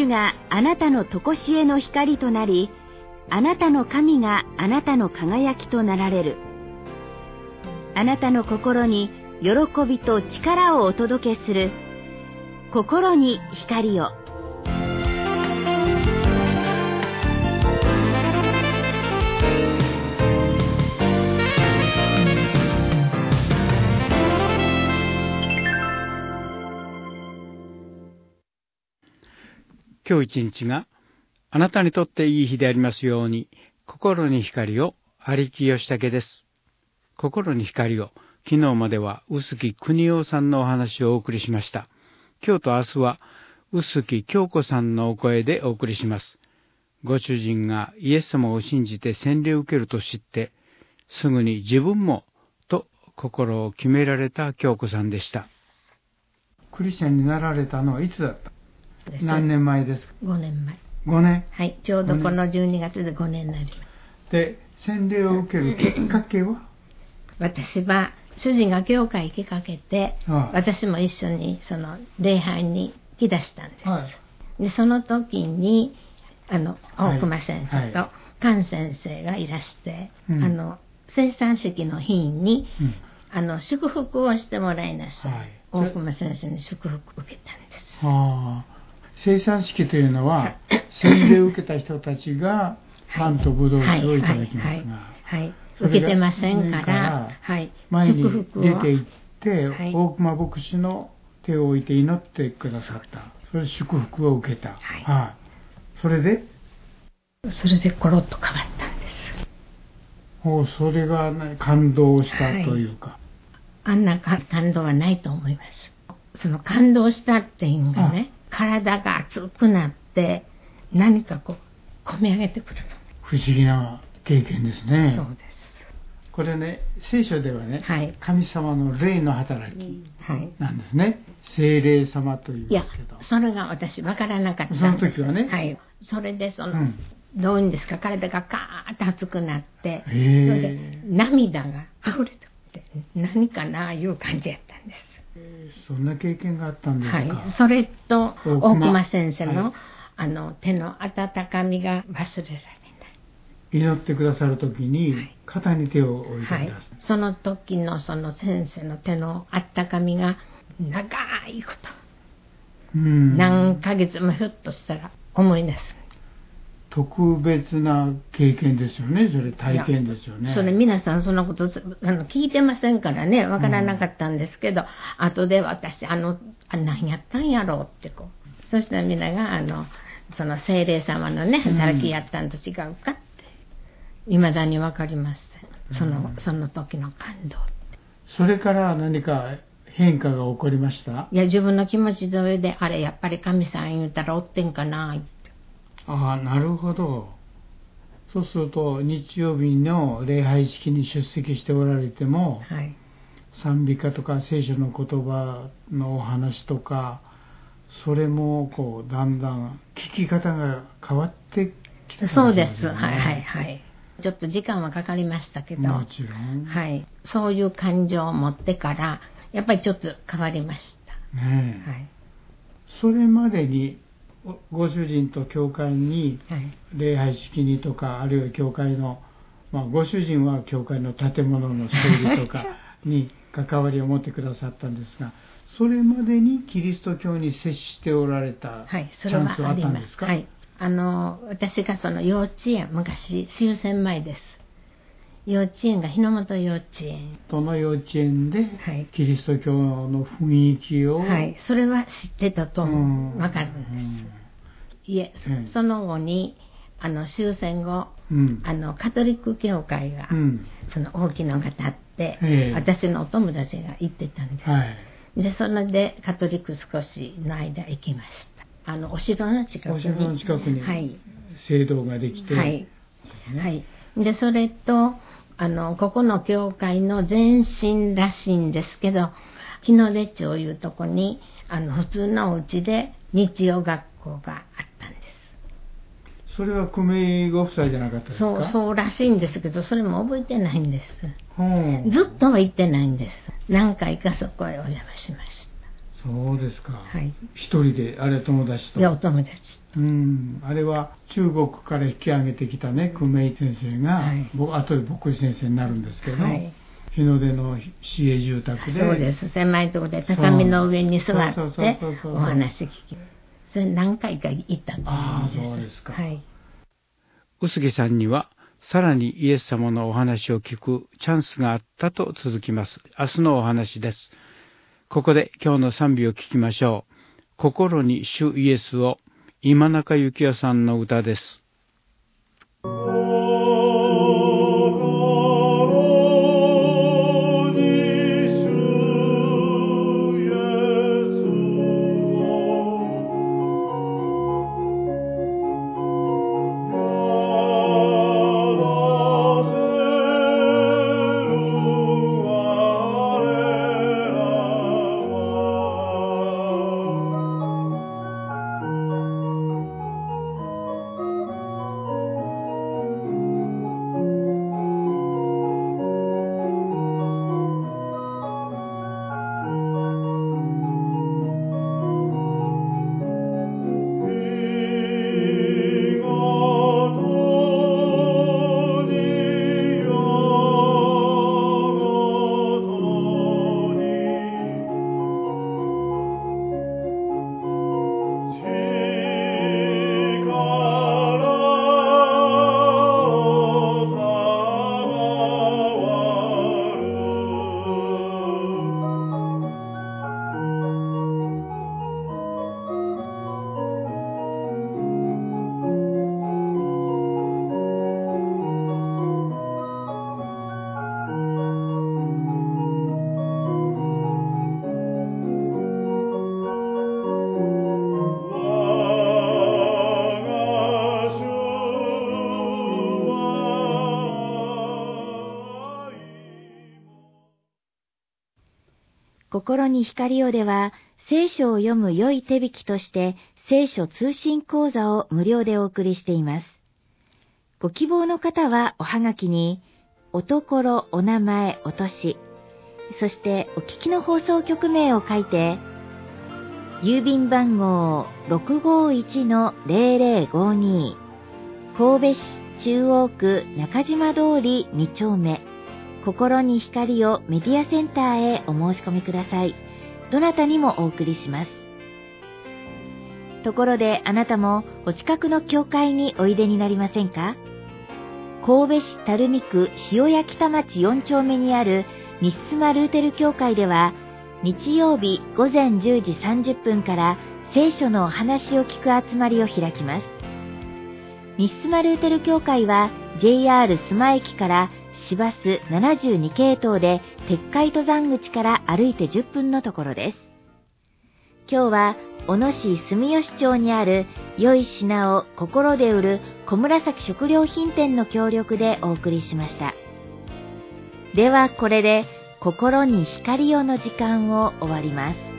主があなたの常しえの光となり、あなたの神があなたの輝きとなられる。あなたの心に喜びと力をお届けする。心に光を。 今日一日があなたにとっていい日でありますように。心に光を。有木義武です。心に光を。昨日までは臼木邦夫さんのお話をお送りしました。今日と明日は臼木京子さんのお声でお送りします。ご主人がイエス様を信じて洗礼を受けると知って、すぐに自分もと心を決められた京子さんでした。クリスチャンになられたのはいつだった？何年前ですか ？5年前。 5年？ はい、ちょうどこの12月で5年になります。 で、洗礼を受けるきっかけは？ 私は主人が教会行きかけて、私も一緒にその礼拝に来だしたんです。はい、でその時に大熊先生と菅先生がいらして、生産式の日に、祝福をしてもらいなさい。大熊先生に祝福を受けたんです。 生産式というのは洗礼を受けた人たちがパンとブドウ酒をいただきますが、 受けてませんから、 前に出て行って、大熊牧師の手を置いて祈ってくださった。それで祝福を受けた。それでコロッと変わったんです。 それが、感動したというか、 あんな感動はないと思います。その感動したっていうのがね、体が熱くなって何かこみ上げてくるの。 不思議な経験ですね。 そうです。 これね、聖書ではね、神様の霊の働きなんですね。聖霊様というんですけど。 いや、それが私分からなかったんです。 その時はね。 それでどういうんですか、体がカーッと熱くなって、それで涙が溢れてきて、何かないう感じやったんです。 そんな経験があったんですか？ それと大熊先生の、手の温かみが忘れられない。 祈ってくださるときに、肩に手を置いてください。 その時のその先生の手の温かみが長いこと、何ヶ月もひょっとしたら思い出す。 特別な経験ですよね。それ体験ですよね。 それ皆さんそんなこと聞いてませんからね、わからなかったんですけど、後で私何やったんやろうってそしたら皆がその聖霊様のね働きやったんと違うかって未だにわかりません。その時の感動って。 それから何か変化が起こりました？ いや、自分の気持ちの上であれやっぱり神さん言うたらおってんかなって。 なるほど。そうすると日曜日の礼拝式に出席しておられても、賛美歌とか聖書の言葉のお話とか、それもだんだん聞き方が変わってきた、 そうです。ちょっと時間はかかりましたけど、 もちろん、 そういう感情を持ってからやっぱりちょっと変わりました。 それまでにご主人と教会に、礼拝式にとか、あるいは教会の、ご主人は教会の建物の整理とかに関わりを持ってくださったんですが、それまでにキリスト教に接しておられたチャンスはあったんですか？ 私がその幼稚園、昔終戦前です。幼稚園が日の本幼稚園。 その幼稚園で、キリスト教の雰囲気を、 それは知ってたと分かるんです。いえ、その後に終戦後、カトリック教会が、その大きなのが立って、私のお友達が行ってたんです。でそれでカトリック少しの間行きました。お城の近くに聖堂ができて、 でそれとここの教会の前身らしいんですけど、日の出町いうとこに普通のお家で日曜学校があったんです。 それは久米ご夫妻じゃなかったですか？ そうらしいんですけど、それも覚えてないんです。ずっとは行ってないんです。何回かそこへお邪魔しましそうですか。 はい。 一人で、あれ友達と。 いや、お友達と。 あれは中国から引き上げてきたね、久米先生が、はい、後で牧師先生になるんですけど、はい、日の出の市営住宅で。 そうです。狭いところで畳の上に座ってお話聞き。それ何回か行ったと思うんです。 そうですか。 はい。 臼木さんには、さらにイエス様のお話を聞くチャンスがあったと続きます。明日のお話です。ここで今日の賛美を聞きましょう。心に主イエスを、今中幸代さんの歌です。 心に光をでは、聖書を読む良い手引きとして、聖書通信講座を無料でお送りしています。ご希望の方はおはがきに、おところ、お名前、お年、そしてお聞きの放送局名を書いて、郵便番号 651-0052 神戸市中央区中島通り2丁目、心に光をメディアセンターへお申し込みください。どなたにもお送りします。ところであなたもお近くの教会においでになりませんか？神戸市垂水区塩谷北町4丁目にあるミッスマルーテル教会では、日曜日午前10時30分から聖書のお話を聞く集まりを開きます。ミッスマルーテル教会は JR 須磨駅から市バス72系統で鉄海登山口から歩いて10分のところです。今日は小野市住吉町にある良い品を心で売る小紫食料品店の協力でお送りしました。ではこれで心に光をの時間を終わります。